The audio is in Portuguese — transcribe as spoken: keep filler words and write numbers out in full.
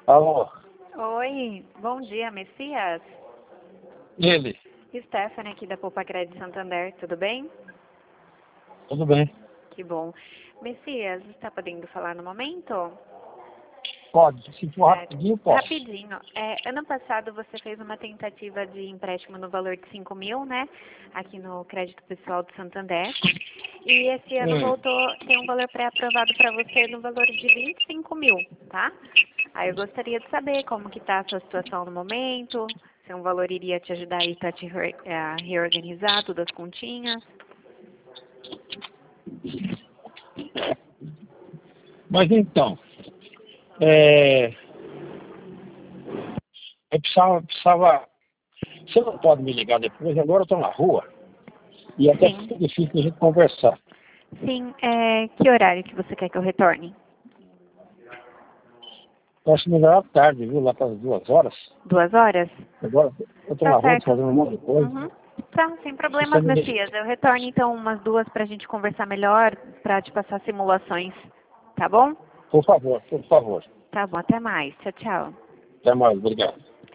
Alô, Oi, bom dia, Messias. ele, Stephanie aqui da Poupa Crédito Santander, tudo bem? tudo bem? Que bom. Messias, está podendo falar no momento? Pode, se for Certo. rapidinho, posso. Rapidinho. É, ano passado você fez uma tentativa de empréstimo no valor de cinco mil, né? Aqui no Crédito Pessoal do Santander. E esse ano Hum. voltou, tem um valor pré-aprovado para você no valor de vinte e cinco mil, tá? Aí eu gostaria de saber como que está a sua situação no momento, se um valor iria te ajudar aí para te re- a reorganizar todas as continhas. Mas então, é, eu precisava, precisava. Você não pode me ligar depois, agora eu estou na rua. E até Sim. fica difícil a gente conversar. Sim, é, que horário que você quer que eu retorne? Eu acho melhor à tarde, viu? Lá para as duas horas. Duas horas? Agora eu estou na Tá rua certo. fazendo um monte de coisa. Uhum. Tá, sem Se você problemas, me liga, Messias. Eu retorno então umas duas pra gente conversar melhor, pra te passar simulações. Tá bom? por favor, por favor. Tá bom, até mais. Tchau, tchau. Até mais, obrigado.